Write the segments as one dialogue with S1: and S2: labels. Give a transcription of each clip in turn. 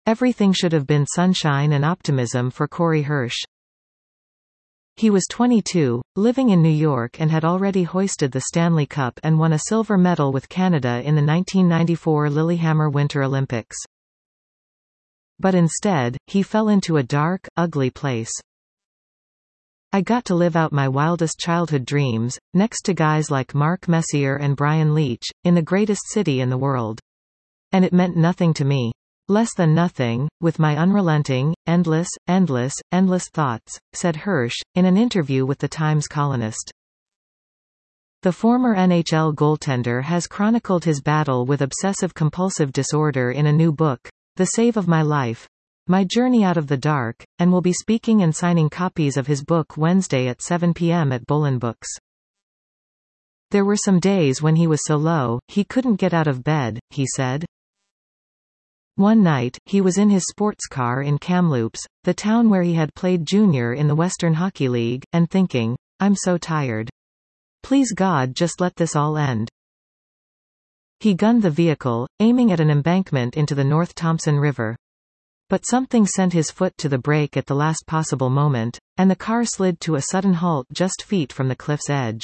S1: Everything should have been sunshine and optimism for Corey Hirsch. He was 22, living in New York, and had already hoisted the Stanley Cup and won a silver medal with Canada in the 1994 Lillehammer Winter Olympics. But instead, he fell into a dark, ugly place. I got to live out my wildest childhood dreams, next to guys like Mark Messier and Brian Leetch, in the greatest city in the world. And it meant nothing to me. Less than nothing, with my unrelenting, endless thoughts, said Hirsch, in an interview with the Times columnist. The former NHL goaltender has chronicled his battle with obsessive-compulsive disorder in a new book, The Save of My Life: My Journey Out of the Dark, and will be speaking and signing copies of his book Wednesday at 7 p.m. at Bolin Books. There were some days when he was so low, he couldn't get out of bed, he said. One night, he was in his sports car in Kamloops, the town where he had played junior in the Western Hockey League, and thinking, "I'm so tired. Please God, just let this all end." He gunned the vehicle, aiming at an embankment into the North Thompson River. But something sent his foot to the brake at the last possible moment, and the car slid to a sudden halt just feet from the cliff's edge.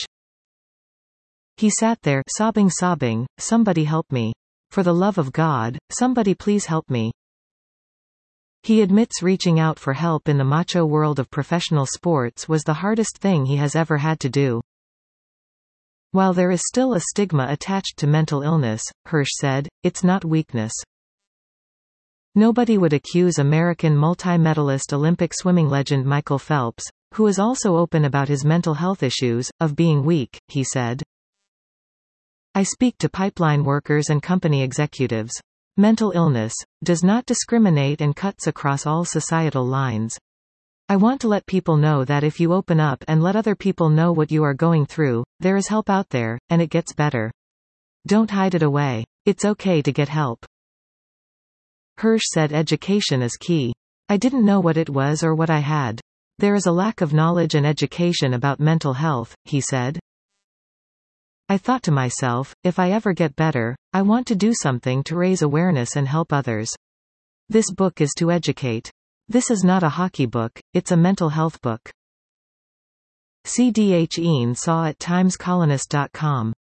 S1: He sat there, sobbing, "Somebody help me. For the love of God, somebody please help me." He admits reaching out for help in the macho world of professional sports was the hardest thing he has ever had to do. While there is still a stigma attached to mental illness, Hirsch said, it's not weakness. Nobody would accuse American multi-medalist Olympic swimming legend Michael Phelps, who is also open about his mental health issues, of being weak, he said. I speak to pipeline workers and company executives. Mental illness does not discriminate and cuts across all societal lines. I want to let people know that if you open up and let other people know what you are going through, there is help out there, and it gets better. Don't hide it away. It's okay to get help. Hirsch said education is key. I didn't know what it was or what I had. There is a lack of knowledge and education about mental health, he said. I thought to myself, if I ever get better, I want to do something to raise awareness and help others. This book is to educate. This is not a hockey book, it's a mental health book. CDH Ian Saw at timescolonist.com